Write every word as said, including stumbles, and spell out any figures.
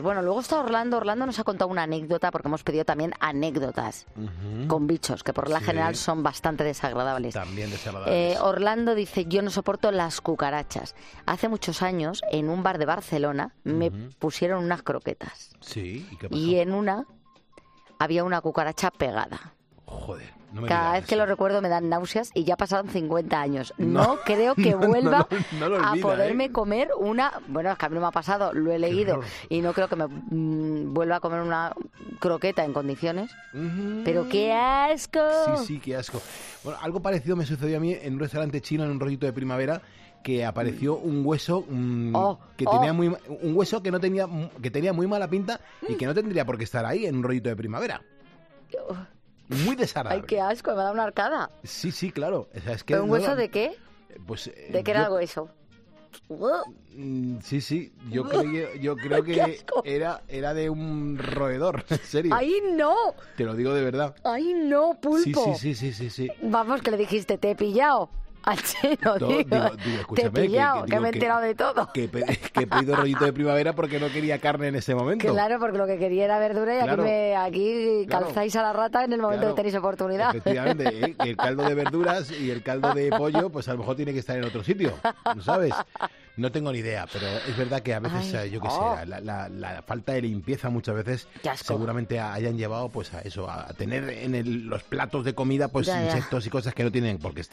Bueno, luego está Orlando. Orlando nos ha contado una anécdota, porque hemos pedido también anécdotas uh-huh. con bichos, que por la sí. general son bastante desagradables. También desagradables. Eh, Orlando dice, yo no soporto las cucarachas. Hace muchos años, en un bar de Barcelona, uh-huh. me pusieron unas croquetas. Sí, ¿y qué pasó? Y en una había una cucaracha pegada. Joder. No Cada vez eso. que lo recuerdo me dan náuseas y ya pasaron cincuenta años. No, no creo que vuelva no, no, no lo olvida, a poderme ¿eh? comer una... Bueno, es que a mí no me ha pasado, lo he leído. Y no creo que me mmm, vuelva a comer una croqueta en condiciones. Uh-huh. ¡Pero qué asco! Sí, sí, qué asco. Bueno, algo parecido me sucedió a mí en un restaurante chino, en un rollito de primavera, que apareció un hueso mmm, oh, que oh. tenía muy un hueso que no tenía que tenía muy mala pinta y que no tendría por qué estar ahí en un rollito de primavera. Oh. Muy desagradable. Ay, qué asco, me ha dado una arcada. Sí, sí, claro. O sea, es que ¿Un no, hueso de qué? Pues, eh, ¿De qué yo, era el hueso? Sí, sí. Yo creo, yo creo que era, era de un roedor, en serio. ¡Ay, no! Te lo digo de verdad. ¡Ay, no, pulpo! Sí, sí, sí, sí, sí, sí. Vamos, que le dijiste, te he pillado. Al chino, no, digo, digo, digo, escúchame, te he pillado, que, que, que me he que, enterado de todo. Que, que, que he pedido rollito de primavera porque no quería carne en ese momento. Claro, porque lo que quería era verdura y claro, aquí, me, aquí claro, calzáis a la rata en el momento claro, que tenéis oportunidad. Efectivamente, ¿eh? El caldo de verduras y el caldo de pollo, pues a lo mejor tiene que estar en otro sitio, ¿no sabes? No tengo ni idea, pero es verdad que a veces, Ay, yo qué oh. sé, la, la, la falta de limpieza muchas veces seguramente hayan llevado pues a eso, a tener en el, los platos de comida pues ya, insectos ya. y cosas que no tienen por qué estar.